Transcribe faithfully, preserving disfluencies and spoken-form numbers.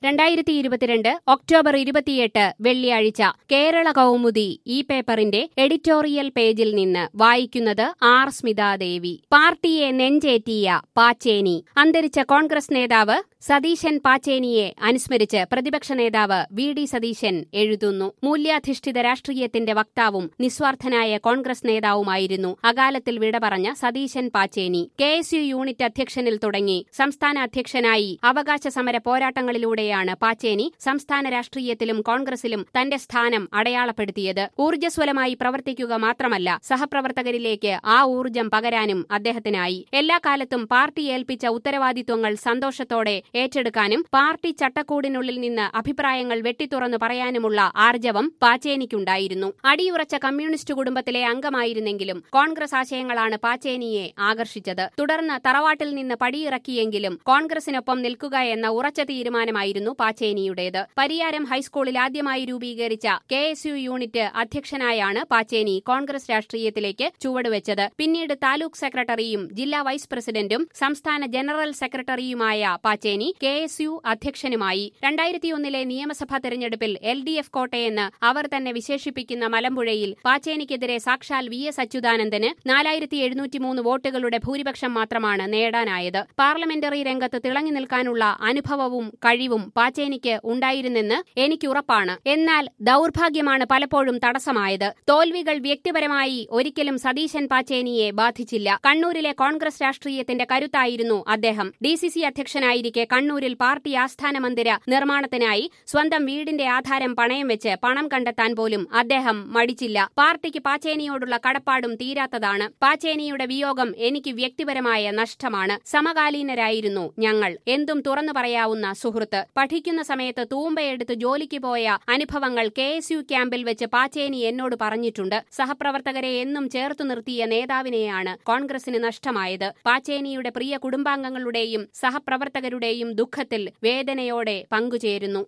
രണ്ടായിരത്തി ഇരുപത്തിരണ്ട് ഒക്ടോബർ ഇരുപത്തിയെട്ട് വെള്ളിയാഴ്ച കേരള കൗമുദി ഈ പേപ്പറിന്റെ എഡിറ്റോറിയൽ പേജിൽ നിന്ന് വായിക്കുന്നത് ആർ സ്മിതാദേവി. പാർട്ടിയെ നെഞ്ചേറ്റിയ പാച്ചേനി. അന്തരിച്ച കോൺഗ്രസ് നേതാവ് സതീശൻ പാച്ചേനിയെ അനുസ്മരിച്ച് പ്രതിപക്ഷ നേതാവ് വി ഡി സതീശൻ എഴുതുന്നു. മൂല്യാധിഷ്ഠിത രാഷ്ട്രീയത്തിന്റെ വക്താവും നിസ്വാർത്ഥനായ കോൺഗ്രസ് നേതാവുമായിരുന്നു അകാലത്തിൽ വിട പറഞ്ഞ Satheesan Pacheni. K S U unit അധ്യക്ഷനിൽ തുടങ്ങി സംസ്ഥാന അധ്യക്ഷനായി അവകാശ സമര പോരാട്ടങ്ങളിലൂടെയാണ് പാച്ചേനി സംസ്ഥാന രാഷ്ട്രീയത്തിലും കോൺഗ്രസിലും തന്റെ സ്ഥാനം അടയാളപ്പെടുത്തിയത്. ഊർജ്ജസ്വലമായി പ്രവർത്തിക്കുക മാത്രമല്ല, സഹപ്രവർത്തകരിലേക്ക് ആ ഊർജ്ജം പകരാനും അദ്ദേഹത്തിനായി. എല്ലാ കാലത്തും പാർട്ടി ഏൽപ്പിച്ച ഉത്തരവാദിത്വങ്ങൾ സന്തോഷത്തോടെ ഏറ്റെടുക്കാനും പാർട്ടി ചട്ടക്കൂടിനുള്ളിൽ നിന്ന് അഭിപ്രായങ്ങൾ വെട്ടിത്തുറന്നു പറയാനുമുള്ള ആർജവം പാച്ചേനിക്കുണ്ടായിരുന്നു. അടിയുറച്ച കമ്മ്യൂണിസ്റ്റ് കുടുംബത്തിലെ അംഗമായിരുന്നെങ്കിലും കോൺഗ്രസ് ആശയങ്ങളാണ് പാച്ചേനിയെ ആകർഷിച്ചത്. തുടർന്ന് തറവാട്ടിൽ നിന്ന് പടിയിറക്കിയെങ്കിലും കോൺഗ്രസിനൊപ്പം നിൽക്കുക എന്ന ഉറച്ച തീരുമാനമായിരുന്നു പാച്ചേനിയുടേത്. പരിയാരം ഹൈസ്കൂളിൽ ആദ്യമായി രൂപീകരിച്ച കെ എസ് യു യൂണിറ്റ് അധ്യക്ഷനായാണ് പാച്ചേനി കോൺഗ്രസ് രാഷ്ട്രീയത്തിലേക്ക് ചുവടുവെച്ചത്. പിന്നീട് താലൂക്ക് സെക്രട്ടറിയും ജില്ലാ വൈസ് പ്രസിഡന്റും സംസ്ഥാന ജനറൽ സെക്രട്ടറിയുമായ പാച്ചേനി കെ എസ് യു അധ്യക്ഷനുമായി. രണ്ടായിരത്തിയൊന്നിലെ നിയമസഭാ തെരഞ്ഞെടുപ്പിൽ എൽ ഡി എഫ് കോട്ടയെന്ന് അവർ തന്നെ വിശേഷിപ്പിക്കുന്ന മലമ്പുഴയിൽ പാച്ചേനിക്കെതിരെ സാക്ഷാൽ വി എസ് അച്യുതാനന്ദന് നാലായിരത്തി എഴുന്നൂറ്റിമൂന്ന് വോട്ടുകളുടെ ഭൂരിപക്ഷം മാത്രമാണ് നേടാനായത്. പാർലമെന്ററി രംഗത്ത് തിളങ്ങി നിൽക്കാനുള്ള അനുഭവവും കഴിവും പാച്ചേനിക്ക് ഉണ്ടായിരുന്നെന്ന് എനിക്കുറപ്പാണ്. എന്നാൽ ദൗർഭാഗ്യമാണ് പലപ്പോഴും തടസ്സമായത്. തോൽവികൾ വ്യക്തിപരമായി ഒരിക്കലും സതീശൻ പാച്ചേനിയെ ബാധിച്ചില്ല. കണ്ണൂരിലെ കോൺഗ്രസ് രാഷ്ട്രീയത്തിന്റെ കരുത്തായിരുന്നു അദ്ദേഹം. ഡി സി സി അധ്യക്ഷനായിരിക്കെ കണ്ണൂരിൽ പാർട്ടി ആസ്ഥാന മന്ദിര നിർമ്മാണത്തിനായി സ്വന്തം വീടിന്റെ ആധാരം പണയം വെച്ച് പണം കണ്ടെത്താൻ പോലും അദ്ദേഹം മടിച്ചില്ല. പാർട്ടിക്ക് പാച്ചേനിയോടുള്ള കടപ്പാടും തീരാത്തതാണ്. പാച്ചേനിയുടെ വിയോഗം എനിക്ക് വ്യക്തിപരമായ നഷ്ടമാണ്. സമകാലീനരായിരുന്നു ഞങ്ങൾ. എന്തും തുറന്നു പറയാവുന്ന സുഹൃത്ത്. പഠിക്കുന്ന സമയത്ത് തൂമ്പയെടുത്ത് ജോലിക്ക് പോയ അനുഭവങ്ങൾ കെ എസ് യു ക്യാമ്പിൽ വെച്ച് പാച്ചേനി എന്നോട് പറഞ്ഞിട്ടുണ്ട്. സഹപ്രവർത്തകരെ എന്നും ചേർത്തു നിർത്തിയ നേതാവിനെയാണ് കോൺഗ്രസിന് നഷ്ടമായത്. പാച്ചേനിയുടെ പ്രിയ കുടുംബാംഗങ്ങളുടെയും സഹപ്രവർത്തകരുടെയും ദുഃഖത്തിൽ വേദനയോടെ പങ്കുചേരുന്നു.